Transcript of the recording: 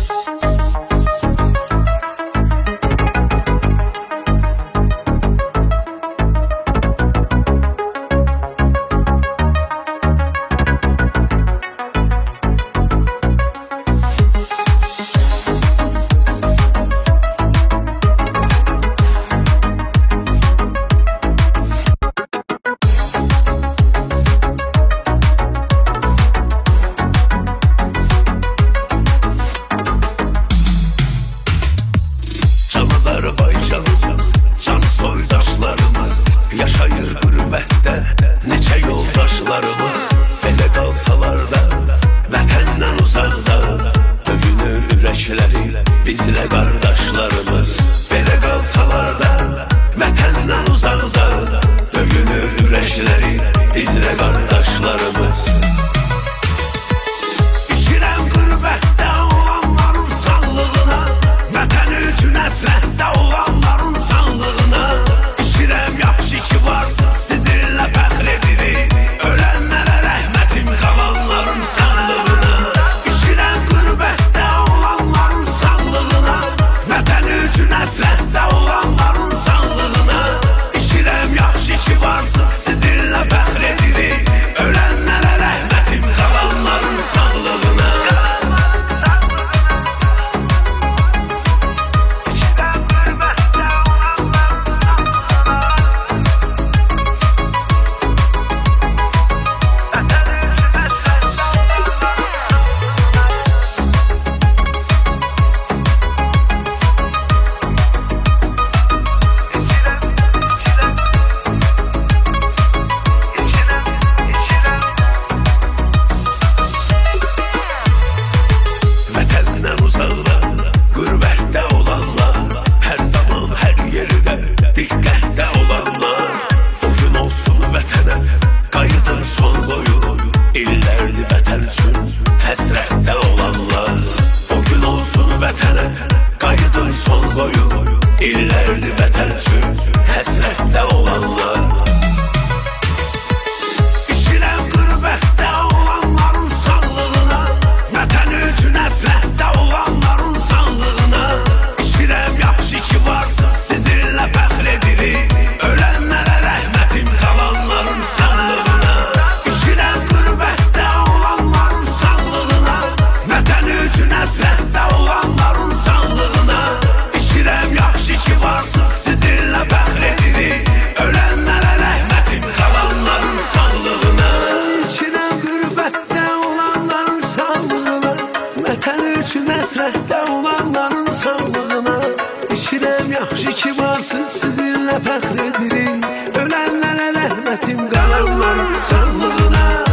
Azərbaycanımız, can soydaşlarımız yaşayır qürbətdə, neçə yoldaşlarımız. Belə qalsalar da, vətəndən uzaqda, döyünür ürəkləri bizlə qardaşlarımız. Belə qalsalar da, vətəndən uzaqda, döyünür ürəkləri bizlə qardaşlarımız. İçirəm qürbətdə olanların sağlığına, vətən üçün əsrətdə olanların sağlığına. İçirəm yaxşı ki varsız, sizinlə fəxr edirik, ölənlərə rəhmətim, qalanların sağlığına. İçirəm qürbətdə olanların sağlığına, vətən üçün əsrətdə olanların sağlığına. İçirəm yaxşı ki varsız, sizinlə fəxr edirik, ölənlərə rəhmətim, qalanların sağlığına. Vətəndən uzaqda, qürbətdə olanlar, hər zaman, hər yerdə diqqətdə olanlar. O gün olsun vətənə, qayıdın son qoyun, illərdir vətən üçün həsrətdə olanlar. O gün olsun vətənə, qayıdın son qoyun, illərdir vətən üçün həsrətdə olanlar. İçirəm qürbətdə olanların sağlığına, vətən üçün əsrətdə olanların sağlığına. İçirəm yaxşı ki varsız, sizinlə fəxr edirik, ölənlərə rəhmətim, qalanların sağlığına. İçirəm qürbətdə olanların sağlığına, vətən üçün əsrətdə olanların sağlığına. İçirəm yaxşı ki varsız, sizinlə fəxr edirik, ölənlərə rəhmətim, qalanların sağlığına. İçirəm qürbətdə olanların sağlığına, vətən üçün əsrətdə olanların sağlığına. İçirəm yaxşı ki varsız, sizinlə fəxr edirik, ölənlərə rəhmətim, qalanların sağlığına.